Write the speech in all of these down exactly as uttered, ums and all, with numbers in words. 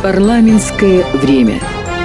Парламентское время.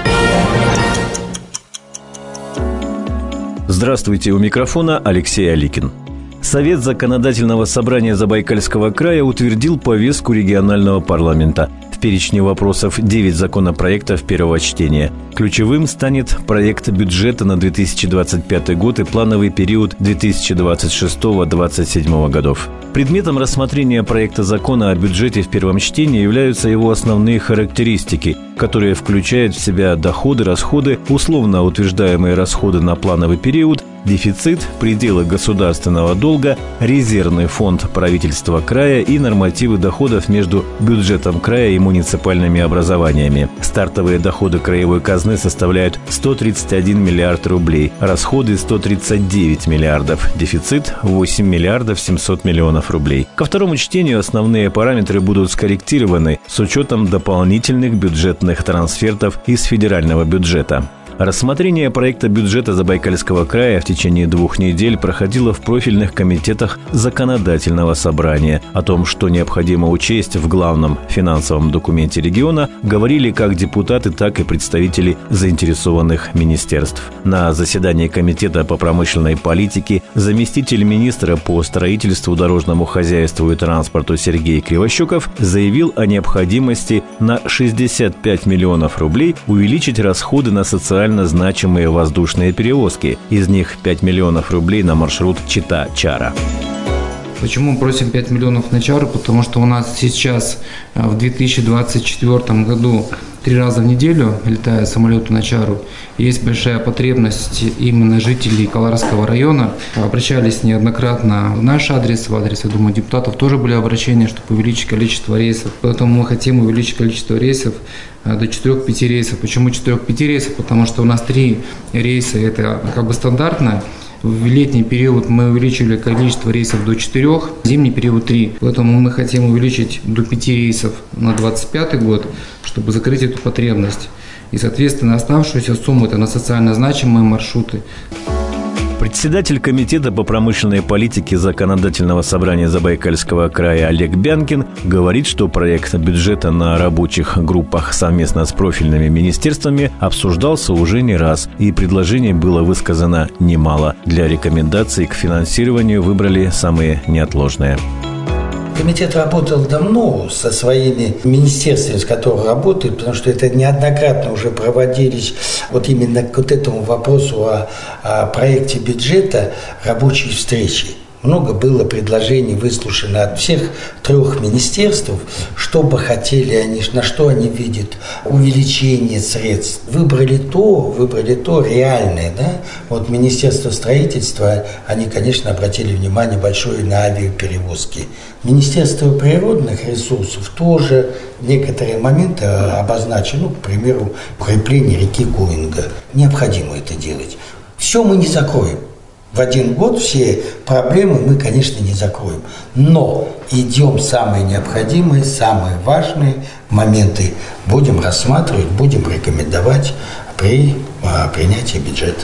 Здравствуйте, у микрофона Алексей Аликин. Совет Законодательного собрания Забайкальского края утвердил повестку регионального парламента. В перечне вопросов девять законопроектов первого чтения. Ключевым станет проект бюджета на две тысячи двадцать пятый год и плановый период две тысячи двадцать шестого — две тысячи двадцать седьмого годов. Предметом рассмотрения проекта закона о бюджете в первом чтении являются его основные характеристики, которые включают в себя доходы, расходы, условно утверждаемые расходы на плановый период, дефицит, пределы государственного долга, резервный фонд правительства края и нормативы доходов между бюджетом края и муниципальными образованиями. Стартовые доходы краевой казны составляют сто тридцать один миллиард рублей, расходы сто тридцать девять миллиардов, дефицит восемь миллиардов семьсот миллионов рублей. Ко второму чтению основные параметры будут скорректированы с учетом дополнительных бюджетных трансфертов из федерального бюджета. Рассмотрение проекта бюджета Забайкальского края в течение двух недель проходило в профильных комитетах Законодательного собрания. О том, что необходимо учесть в главном финансовом документе региона, говорили как депутаты, так и представители заинтересованных министерств. На заседании Комитета по промышленной политике заместитель министра по строительству, дорожному хозяйству и транспорту Сергей Кривощеков заявил о необходимости на шестьдесят пять миллионов рублей увеличить расходы на социальные значимые воздушные перевозки. Из них пять миллионов рублей на маршрут Чита-Чара. Почему мы просим пять миллионов на Чару? Потому что у нас сейчас в две тысячи двадцать четвёртом году три раза в неделю летают самолеты на Чару. Есть большая потребность именно жителей Каларского района. Обращались неоднократно в наш адрес, в адрес, я думаю, депутатов тоже были обращения, чтобы увеличить количество рейсов. Поэтому мы хотим увеличить количество рейсов до четырёх-пяти рейсов. Почему четырёх-пяти рейсов? Потому что у нас три рейса – это как бы стандартно. В летний период мы увеличили количество рейсов до четырех, в зимний период три. Поэтому мы хотим увеличить до пяти рейсов на двадцать пятый год, чтобы закрыть эту потребность. И, соответственно, оставшуюся сумму – это на социально значимые маршруты. Председатель Комитета по промышленной политике Законодательного собрания Забайкальского края Олег Бянкин говорит, что проект бюджета на рабочих группах совместно с профильными министерствами обсуждался уже не раз, и предложений было высказано немало. Для рекомендаций к финансированию выбрали самые неотложные. Комитет работал давно со своими министерствами, с которыми работает, потому что это неоднократно уже проводились вот именно к вот этому вопросу о, о проекте бюджета рабочие встречи. Много было предложений выслушано от всех трех министерств, что бы хотели они, на что они видят увеличение средств. Выбрали то, выбрали то реальное. Да? Вот Министерство строительства, они, конечно, обратили внимание большое на авиаперевозки. Министерство природных ресурсов тоже некоторые моменты обозначили, ну, к примеру, укрепление реки Куинга. Необходимо это делать. Все мы не закроем. В один год все проблемы мы, конечно, не закроем. Но идем самые необходимые, самые важные моменты будем рассматривать, будем рекомендовать при а, принятии бюджета.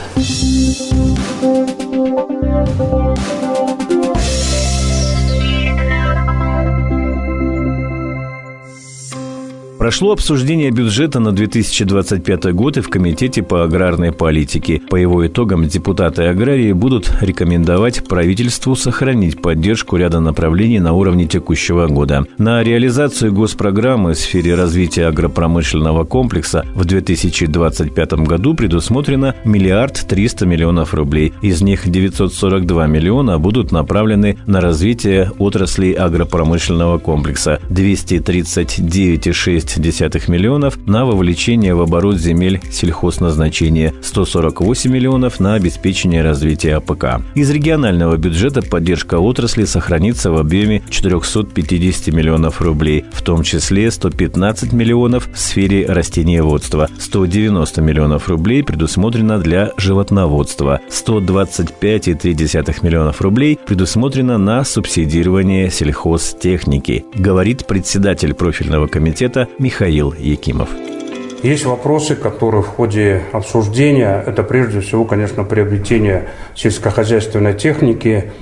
Прошло обсуждение бюджета на две тысячи двадцать пятый год и в Комитете по аграрной политике. По его итогам депутаты аграрии будут рекомендовать правительству сохранить поддержку ряда направлений на уровне текущего года. На реализацию госпрограммы в сфере развития агропромышленного комплекса в две тысячи двадцать пятом году предусмотрено миллиард триста миллионов рублей. Из них девятьсот сорок два миллиона будут направлены на развитие отраслей агропромышленного комплекса, двести тридцать девять целых шесть десятых миллионов на вовлечение в оборот земель сельхозназначения, сто сорок восемь миллионов на обеспечение развития АПК. Из регионального бюджета поддержка отрасли сохранится в объеме четыреста пятьдесят миллионов рублей, в том числе сто пятнадцать миллионов в сфере растениеводства, сто девяносто миллионов рублей предусмотрено для животноводства, сто двадцать пять целых три десятых миллионов рублей предусмотрено на субсидирование сельхозтехники, говорит председатель профильного комитета Михаил Якимов. Есть вопросы, которые в ходе обсуждения, это прежде всего, конечно, приобретение сельскохозяйственной техники,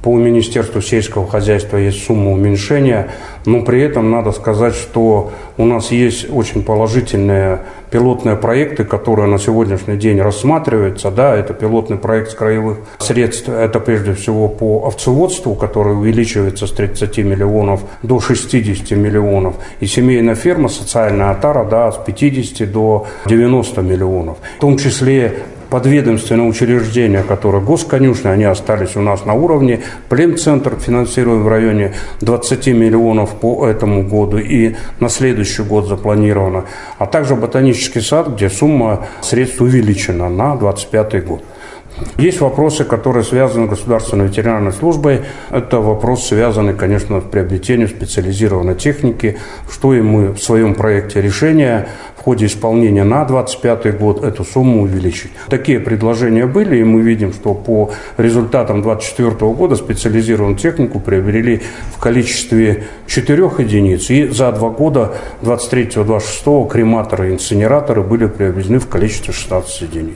по Министерству сельского хозяйства есть сумма уменьшения, но при этом надо сказать, что у нас есть очень положительные пилотные проекты, которые на сегодняшний день рассматриваются. Да, это пилотный проект с краевых средств, это прежде всего по овцеводству, который увеличивается с тридцати миллионов до шестидесяти миллионов, и семейная ферма, социальная отара, да, с пятидесяти до девяноста миллионов. В том числе подведомственные учреждения, которые госконюшни, они остались у нас на уровне. Племцентр финансируем в районе двадцати миллионов по этому году, и на следующий год запланировано. А также ботанический сад, где сумма средств увеличена на двадцать пятый год. Есть вопросы, которые связаны с государственной ветеринарной службой. Это вопрос, связанный, конечно, с приобретением специализированной техники, что и мы в своем проекте решения в ходе исполнения на двадцать пятый год эту сумму увеличить. Такие предложения были, и мы видим, что по результатам двадцать четвёртого года специализированную технику приобрели в количестве четырех единиц, и за два года, двадцать третьего — двадцать шестого, крематоры и инсинераторы были приобретены в количестве шестнадцати единиц.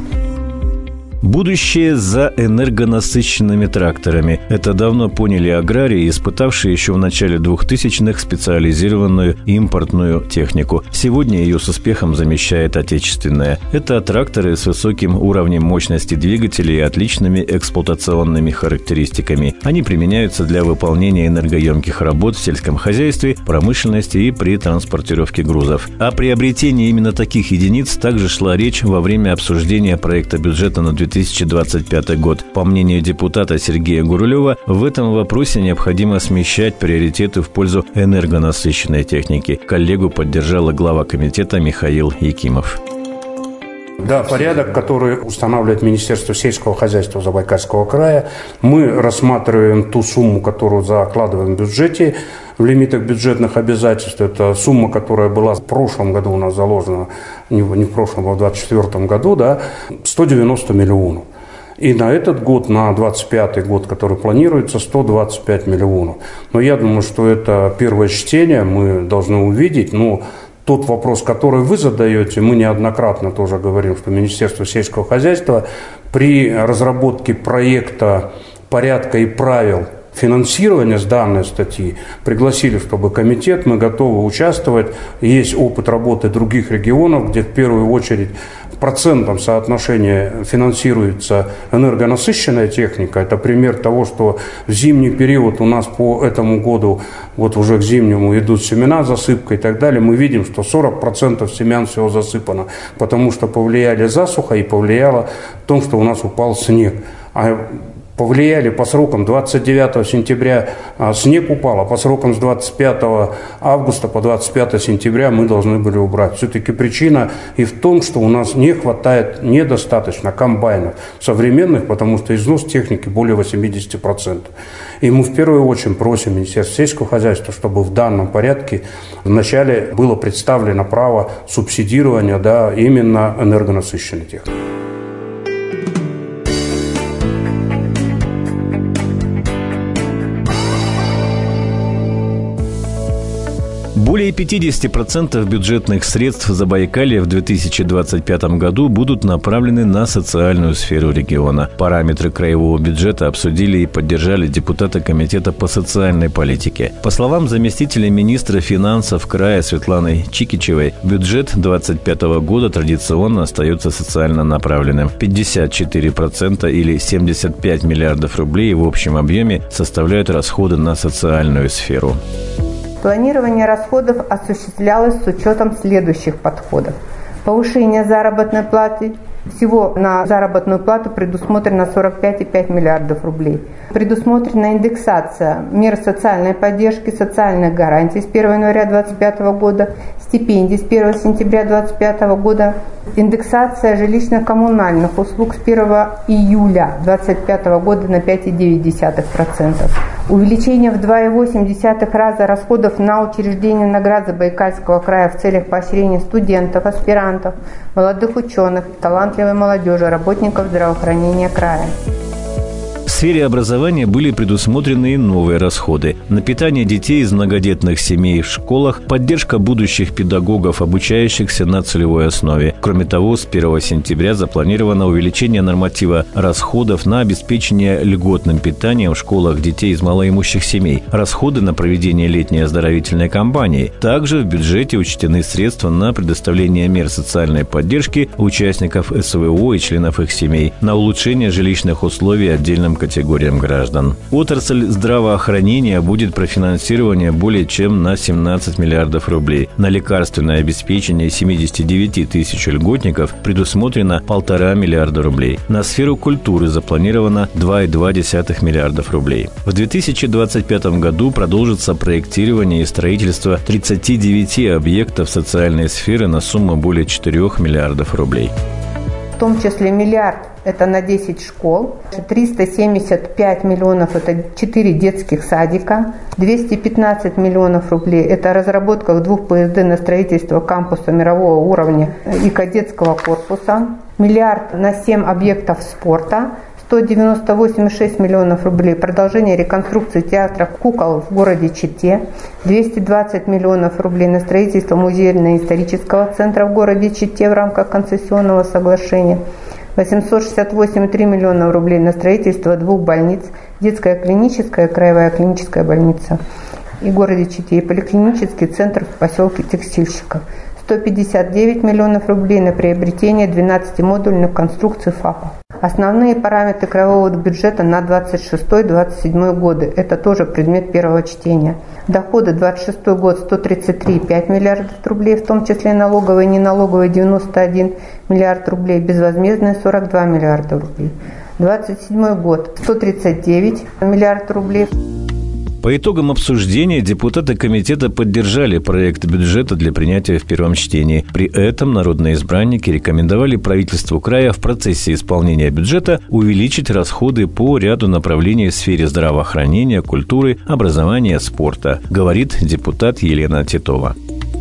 Будущее за энергонасыщенными тракторами. Это давно поняли аграрии, испытавшие еще в начале двухтысячных специализированную импортную технику. Сегодня ее с успехом замещает отечественная. Это тракторы с высоким уровнем мощности двигателей и отличными эксплуатационными характеристиками. Они применяются для выполнения энергоемких работ в сельском хозяйстве, промышленности и при транспортировке грузов. О приобретении именно таких единиц также шла речь во время обсуждения проекта бюджета на две тысячи двадцать пятый год. По мнению депутата Сергея Гурулева, в этом вопросе необходимо смещать приоритеты в пользу энергонасыщенной техники. Коллегу поддержал глава комитета Михаил Якимов. Да, порядок, который устанавливает Министерство сельского хозяйства Забайкальского края. Мы рассматриваем ту сумму, которую закладываем в бюджете, в лимитах бюджетных обязательств. Это сумма, которая была в прошлом году у нас заложена, не в прошлом, а в двадцать четвёртом году, да, сто девяносто миллионов. И на этот год, на двадцать пятый год, который планируется, сто двадцать пять миллионов. Но я думаю, что это первое чтение, мы должны увидеть, но тот вопрос, который вы задаете, мы неоднократно тоже говорим, что Министерство сельского хозяйства при разработке проекта порядка и правил финансирования с данной статьи пригласили, чтобы комитет, мы готовы участвовать. Есть опыт работы других регионов, где в первую очередь в процентном соотношении финансируется энергонасыщенная техника. Это пример того, что в зимний период у нас по этому году, вот уже к зимнему идут семена, засыпка и так далее. Мы видим, что сорок процентов семян всего засыпано, потому что повлияли засуха и повлияло в том, что у нас упал снег. А повлияли по срокам двадцать девятого сентября а, снег упал, а по срокам с двадцать пятого августа по двадцать пятое сентября мы должны были убрать. Все-таки причина и в том, что у нас не хватает недостаточно комбайнов современных, потому что износ техники более восьмидесяти процентов. И мы в первую очередь просим Министерство сельского хозяйства, чтобы в данном порядке вначале было представлено право субсидирования, да, именно энергонасыщенной техники. Более пятидесяти процентов бюджетных средств Забайкалья в две тысячи двадцать пятом году будут направлены на социальную сферу региона. Параметры краевого бюджета обсудили и поддержали депутаты Комитета по социальной политике. По словам заместителя министра финансов края Светланы Чикичевой, бюджет две тысячи двадцать пятого года традиционно остается социально направленным. пятьдесят четыре процента или семьдесят пять миллиардов рублей в общем объеме составляют расходы на социальную сферу. Планирование расходов осуществлялось с учетом следующих подходов. Повышение заработной платы. Всего на заработную плату предусмотрено сорок пять и пять десятых миллиардов рублей. Предусмотрена индексация мер социальной поддержки, социальных гарантий с первого января две тысячи двадцать пятого года, стипендий с первого сентября две тысячи двадцать пятого года, индексация жилищно-коммунальных услуг с первого июля две тысячи двадцать пятого года на пять целых девять десятых процента. Увеличение в два целых восемь десятых раза расходов на учреждение наград Забайкальского края в целях поощрения студентов, аспирантов, молодых ученых, талантливой молодежи, работников здравоохранения края. В сфере образования были предусмотрены и новые расходы. На питание детей из многодетных семей в школах, поддержка будущих педагогов, обучающихся на целевой основе. Кроме того, с первого сентября запланировано увеличение норматива расходов на обеспечение льготным питанием в школах детей из малоимущих семей, расходы на проведение летней оздоровительной кампании. Также в бюджете учтены средства на предоставление мер социальной поддержки участников эс вэ о и членов их семей, на улучшение жилищных условий отдельным категориям граждан. Отрасль здравоохранения будет профинансирование более чем на семнадцать миллиардов рублей. На лекарственное обеспечение семьдесят девять тысяч льготников предусмотрено полтора миллиарда рублей. На сферу культуры запланировано два и два десятых миллиардов рублей. В две тысячи двадцать пятом году продолжится проектирование и строительство тридцати девяти объектов социальной сферы на сумму более четырёх миллиардов рублей. В том числе миллиард – это на десять школ, триста семьдесят пять миллионов – это четыре детских садика, двести пятнадцать миллионов рублей – это разработка двух пэ эс дэ на строительство кампуса мирового уровня и кадетского корпуса, миллиард на семь объектов спорта, сто девяносто восемь целых шесть десятых миллионов рублей продолжение реконструкции театра кукол в городе Чите, двести двадцать миллионов рублей на строительство музейно-исторического центра в городе Чите в рамках концессионного соглашения, восемьсот шестьдесят восемь целых три десятых миллиона рублей на строительство двух больниц, детская клиническая, краевая клиническая больница и в городе Чите, и поликлинический центр в поселке Текстильщиков. сто пятьдесят девять миллионов рублей на приобретение двенадцати модульных конструкций ФАПа. Основные параметры краевого бюджета на двадцать шестой — двадцать седьмой годы. Это тоже предмет первого чтения. Доходы двадцать шестой год сто тридцать три целых пять десятых миллиардов рублей, в том числе налоговые и неналоговые девяносто один миллиард рублей, безвозмездные сорок два миллиарда рублей. двадцать седьмой год сто тридцать девять миллиардов рублей. По итогам обсуждения депутаты комитета поддержали проект бюджета для принятия в первом чтении. При этом народные избранники рекомендовали правительству края в процессе исполнения бюджета увеличить расходы по ряду направлений в сфере здравоохранения, культуры, образования, спорта, говорит депутат Елена Титова.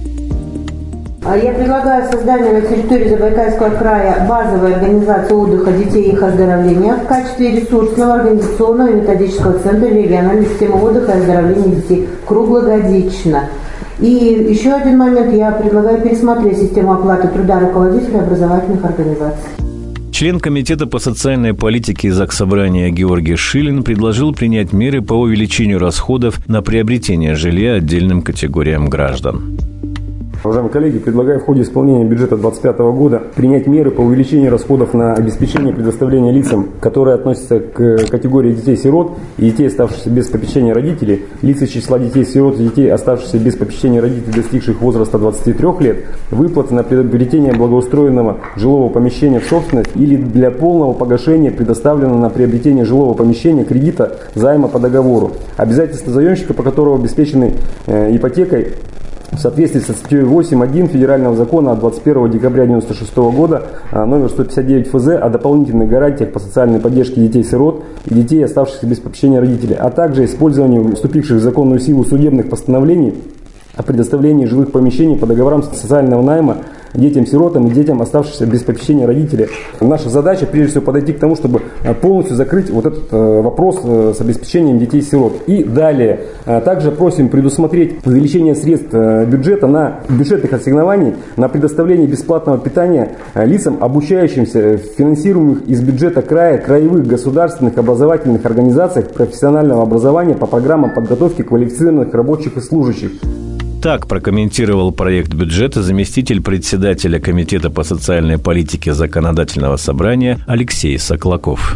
Я предлагаю создание на территории Забайкальского края базовой организации отдыха детей и их оздоровления в качестве ресурсного, организационного и методического центра региональной системы отдыха и оздоровления детей круглогодично. И еще один момент, я предлагаю пересмотреть систему оплаты труда руководителей образовательных организаций. Член Комитета по социальной политике Заксобрания Георгий Шилин предложил принять меры по увеличению расходов на приобретение жилья отдельным категориям граждан. Уважаемые коллеги, предлагаю в ходе исполнения бюджета две тысячи двадцать пятого года принять меры по увеличению расходов на обеспечение предоставления лицам, которые относятся к категории детей-сирот и детей, оставшихся без попечения родителей, лиц из числа детей-сирот и детей, оставшихся без попечения родителей, достигших возраста двадцати трёх лет, выплаты на приобретение благоустроенного жилого помещения в собственность или для полного погашения предоставленного на приобретение жилого помещения кредита займа по договору, обязательства заемщика, по которому обеспечены э, ипотекой, в соответствии со статьей восемь точка один Федерального закона от двадцать первого декабря девяносто шестого года номер сто пятьдесят девять эф зэ о дополнительных гарантиях по социальной поддержке детей-сирот и детей, оставшихся без попечения родителей, а также использованию вступивших в законную силу судебных постановлений о предоставлении жилых помещений по договорам социального найма детям-сиротам и детям, оставшимся без попечения родителей. Наша задача, прежде всего, подойти к тому, чтобы полностью закрыть вот этот вопрос с обеспечением детей-сирот. И далее, также просим предусмотреть увеличение средств бюджета на бюджетных ассигнований на предоставление бесплатного питания лицам, обучающимся в финансируемых из бюджета края, краевых государственных образовательных организациях профессионального образования по программам подготовки квалифицированных рабочих и служащих. Так прокомментировал проект бюджета заместитель председателя Комитета по социальной политике Законодательного собрания Алексей Соклаков.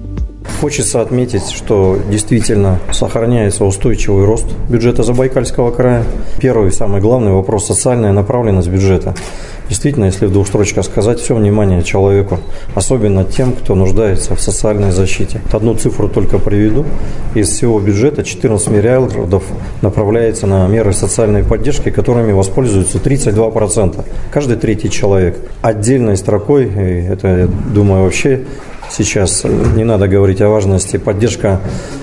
Хочется отметить, что действительно сохраняется устойчивый рост бюджета Забайкальского края. Первый, самый главный вопрос – социальная направленность бюджета. Действительно, если в двух строчках сказать, все внимание человеку, особенно тем, кто нуждается в социальной защите. Одну цифру только приведу. Из всего бюджета четырнадцать миллиардов направляется на меры социальной поддержки, которыми воспользуются тридцать два процента. Каждый третий человек. Отдельной строкой, и это, я думаю, вообще сейчас не надо говорить о важности, поддержка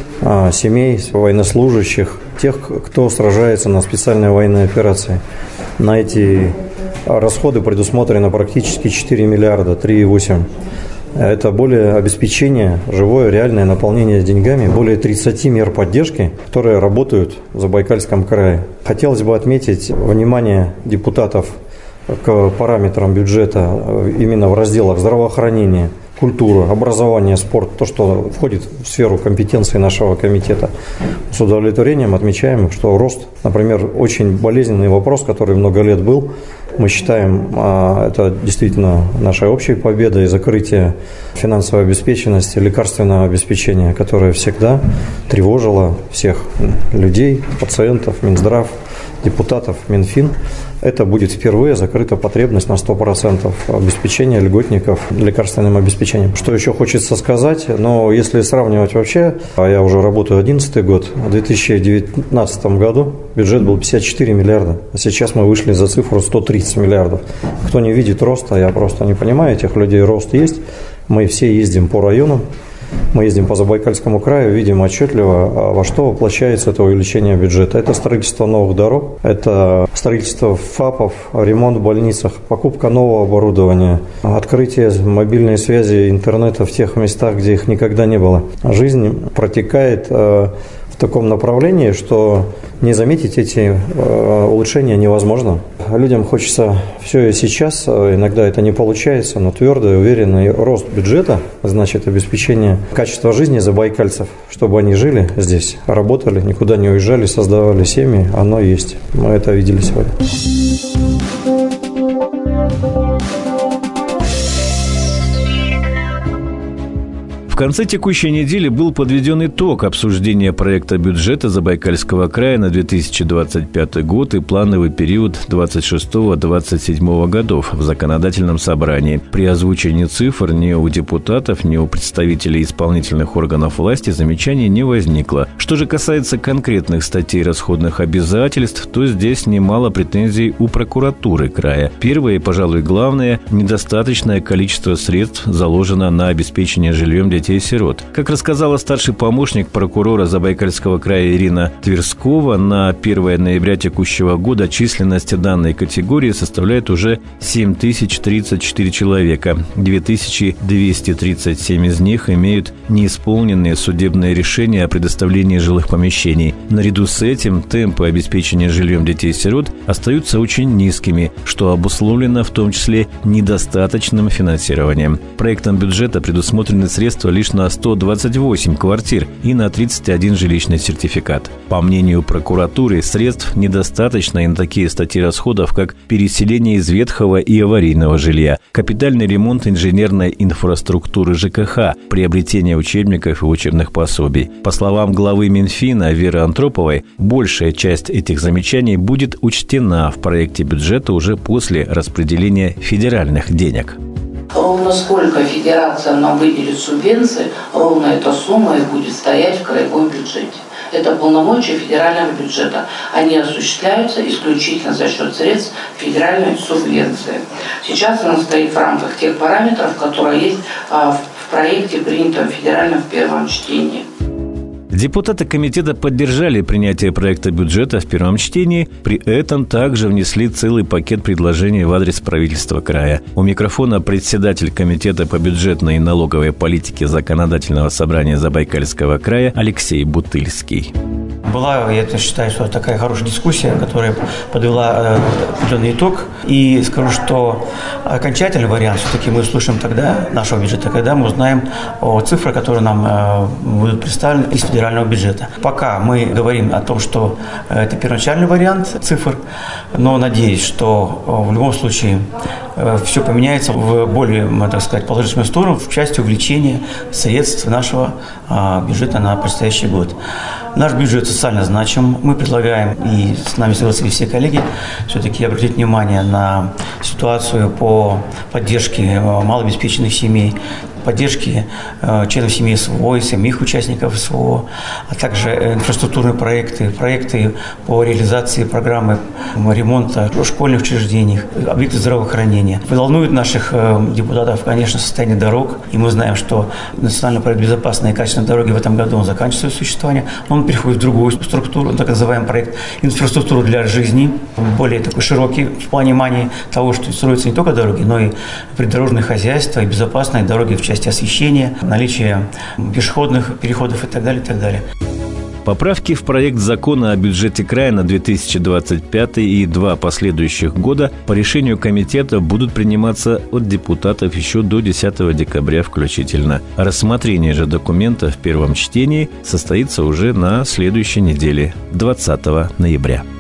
а, семей, военнослужащих, тех, кто сражается на специальной военной операции. На эти расходы предусмотрено практически четыре миллиарда, три и восемь Это более обеспечение, живое, реальное наполнение деньгами, более тридцати мер поддержки, которые работают в Забайкальском крае. Хотелось бы отметить внимание депутатов к параметрам бюджета именно в разделах здравоохранения, культура, образование, спорт, то, что входит в сферу компетенции нашего комитета. С удовлетворением отмечаем, что рост, например, очень болезненный вопрос, который много лет был. Мы считаем, это действительно наша общая победа и закрытие финансовой обеспеченности, лекарственного обеспечения, которое всегда тревожило всех людей, пациентов, Минздрав, депутатов, Минфин. Это будет впервые закрыта потребность на сто процентов обеспечения льготников лекарственным обеспечением. Что еще хочется сказать, но если сравнивать вообще, а я уже работаю одиннадцатый год, в две тысячи девятнадцатом году бюджет был пятьдесят четыре миллиарда, а сейчас мы вышли за цифру сто тридцать миллиардов. Кто не видит роста, я просто не понимаю, этих людей рост есть. Мы все ездим по районам. Мы ездим по Забайкальскому краю, видим отчетливо, во что воплощается это увеличение бюджета. Это строительство новых дорог, это строительство ФАПов, ремонт в больницах, покупка нового оборудования, открытие мобильной связи, интернета в тех местах, где их никогда не было. Жизнь протекает в таком направлении, что не заметить эти улучшения невозможно. Людям хочется все и сейчас, иногда это не получается, но твердый, уверенный рост бюджета, значит обеспечение качества жизни забайкальцев, чтобы они жили здесь, работали, никуда не уезжали, создавали семьи, оно есть. Мы это видели сегодня. В конце текущей недели был подведен итог обсуждения проекта бюджета Забайкальского края на две тысячи двадцать пятый год и плановый период двадцать шестого — двадцать седьмого годов в законодательном собрании. При озвучении цифр ни у депутатов, ни у представителей исполнительных органов власти замечаний не возникло. Что же касается конкретных статей расходных обязательств, то здесь немало претензий у прокуратуры края. Первое и, пожалуй, главное – недостаточное количество средств заложено на обеспечение жильем детей и сирот. Как рассказала старший помощник прокурора Забайкальского края Ирина Тверскова, на первое ноября текущего года численность данной категории составляет уже семь тысяч тридцать четыре человека. две тысячи двести тридцать семь из них имеют неисполненные судебные решения о предоставлении жилых помещений. Наряду с этим темпы обеспечения жильем детей и сирот остаются очень низкими, что обусловлено в том числе недостаточным финансированием. Проектом бюджета предусмотрены средства лишь на сто двадцать восемь квартир и на тридцать один жилищный сертификат. По мнению прокуратуры, средств недостаточно и на такие статьи расходов, как переселение из ветхого и аварийного жилья, капитальный ремонт инженерной инфраструктуры ЖКХ, приобретение учебников и учебных пособий. По словам главы Минфина Веры Антроповой, большая часть этих замечаний будет учтена в проекте бюджета уже после распределения федеральных денег. Ровно сколько федерация нам выделит субвенции, ровно эта сумма и будет стоять в краевом бюджете. Это полномочия федерального бюджета. Они осуществляются исключительно за счет средств федеральной субвенции. Сейчас она стоит в рамках тех параметров, которые есть в проекте, принятом федеральным в первом чтении. Депутаты комитета поддержали принятие проекта бюджета в первом чтении, при этом также внесли целый пакет предложений в адрес правительства края. У микрофона председатель комитета по бюджетной и налоговой политике Законодательного собрания Забайкальского края Алексей Бутыльский. Была, я считаю, что такая хорошая дискуссия, которая подвела определенный итог. И скажу, что окончательный вариант все-таки мы услышим тогда, нашего бюджета, когда мы узнаем о цифрах, которые нам будут представлены из федерального бюджета. Пока мы говорим о том, что это первоначальный вариант цифр, но надеюсь, что в любом случае все поменяется в более, так сказать, положительную сторону в части увеличения средств нашего бюджета на предстоящий год. Наш бюджет социально значим. Мы предлагаем, и с нами согласились все коллеги, все-таки обратить внимание на ситуацию по поддержке малообеспеченных семей, поддержки э, членов семьи СВО и самих участников СВО, а также инфраструктурные проекты, проекты по реализации программы ремонта школьных учреждений, объектов здравоохранения. Волнует наших э, депутатов, конечно, состояние дорог, и мы знаем, что национальный проект безопасной и качественной дороги в этом году он заканчивает свое существование, он переходит в другую структуру, так называемый проект инфраструктуры для жизни, более такой широкий в понимании того, что строятся не только дороги, но и придорожные хозяйства и безопасные дороги в части части освещения, наличие пешеходных переходов и так далее, и так далее. Поправки в проект закона о бюджете края на две тысячи двадцать пятый и два последующих года по решению комитета будут приниматься от депутатов еще до десятого декабря включительно. Рассмотрение же документа в первом чтении состоится уже на следующей неделе, двадцатого ноября.